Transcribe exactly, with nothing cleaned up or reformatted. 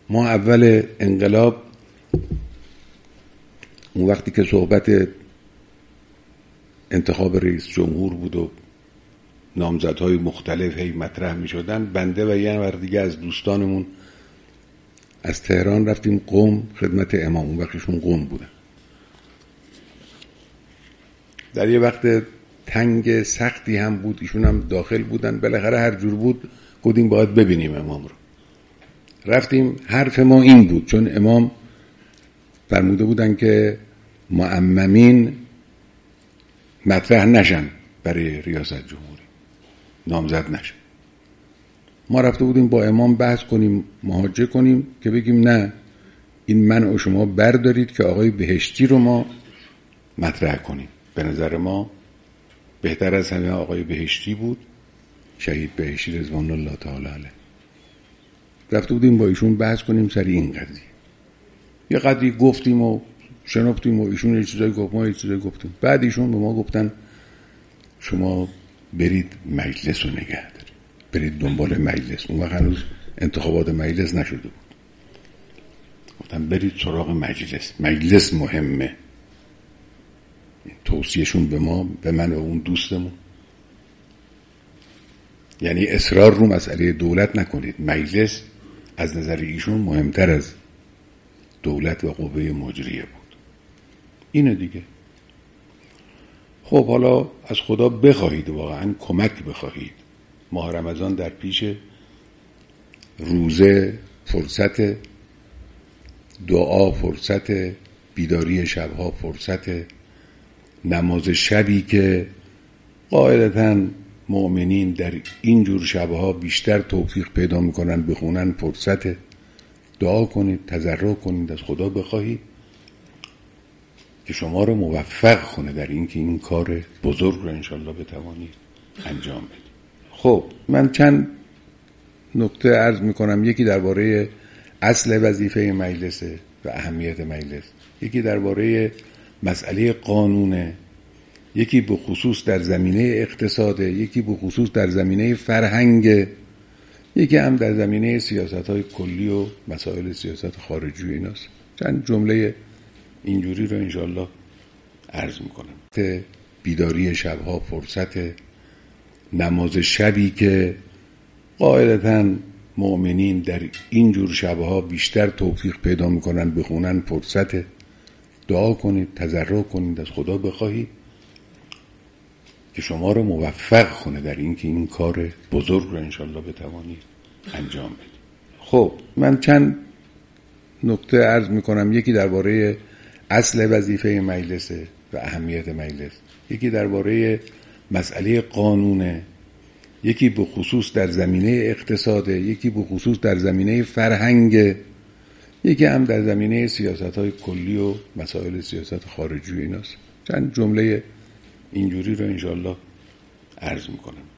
ما اول انقلاب اون وقتی که صحبت انتخاب رئیس جمهور بود و نامزدهای مختلف هی مطرح می شدن، بنده و یه نفر دیگه از دوستانمون از تهران رفتیم قم خدمت امام. اون وقتشون قم بودن. در یه وقت تنگ سختی هم بود، ایشون هم داخل بودن. بالاخره هر جور بود گفتیم باید ببینیم امام رو. رفتیم. حرف ما این بود، چون امام فرموده بودن که معممین مطرح نشن برای ریاست جمهوری، نامزد نشن. ما رفته بودیم با امام بحث کنیم، محاجه کنیم که بگیم نه، این منع و شما بردارید که آقای بهشتی رو ما مطرح کنیم. به نظر ما بهتر از همه آقای بهشتی بود، شهید بهشتی رضوان الله تعالی علیه. رفته بودیم با ایشون بحث کنیم سر این قضیه. یه قدری گفتیم و شنفتیم و ایشون یه چیزایی گفت، ما یه چیزایی گفتیم. بعد ایشون به ما گفتن شما برید مجلس رو نگه دارید، برید دنبال مجلس. اون وقت هنوز انتخابات مجلس نشده بود. گفتن برید سراغ مجلس، مجلس مهمه. توصیهشون به ما، به من و اون دوستمون، یعنی اصرار رو مسئله دولت نکنید، مجلس از نظر ایشون مهمتر از دولت و قوه مجریه بود. اینه دیگه. خب حالا از خدا بخواهید، واقعا کمک بخواهید. ماه رمضان در پیش، روزه فرصت، دعا فرصت، بیداری شبها فرصت، نماز شبی که قاعدتاً مؤمنین در این جور شبها بیشتر توفیق پیدا میکنن بخونن فرصت. دعا کنید، تضرع کنید، از خدا بخواهید که شما رو موفق کنه در این که این کار بزرگ رو انشالله بتوانید انجام بدید. خب من چند نکته عرض میکنم. یکی درباره اصل وظیفه مجلسه و اهمیت مجلس، یکی درباره مسئله قانونه، یکی به خصوص در زمینه اقتصاده، یکی به خصوص در زمینه فرهنگ، یکی هم در زمینه سیاست‌های کلی و مسائل سیاست خارجی و ایناست. چند جمله اینجوری رو انشالله عرض میکنم. بیداری شبها فرصت، نماز شبی که قاعدتاً مؤمنین در این جور شبها بیشتر توفیق پیدا میکنن بخونن فرصت. دعا کنید، تضرع کنید، از خدا بخواهید که شما رو موفق کنه در این که این کار بزرگ رو انشالله بتوانید انجام بدید. خب من چند نکته عرض میکنم. یکی درباره اصل وظیفه مجلسه و اهمیت مجلس، یکی درباره مسئله قانونه، یکی به خصوص در زمینه اقتصاده، یکی به خصوص در زمینه فرهنگ، یکی هم در زمینه سیاست‌های کلی و مسائل سیاست خارجی و ایناست. چند جمله اینجوری رو انشالله عرض میکنم.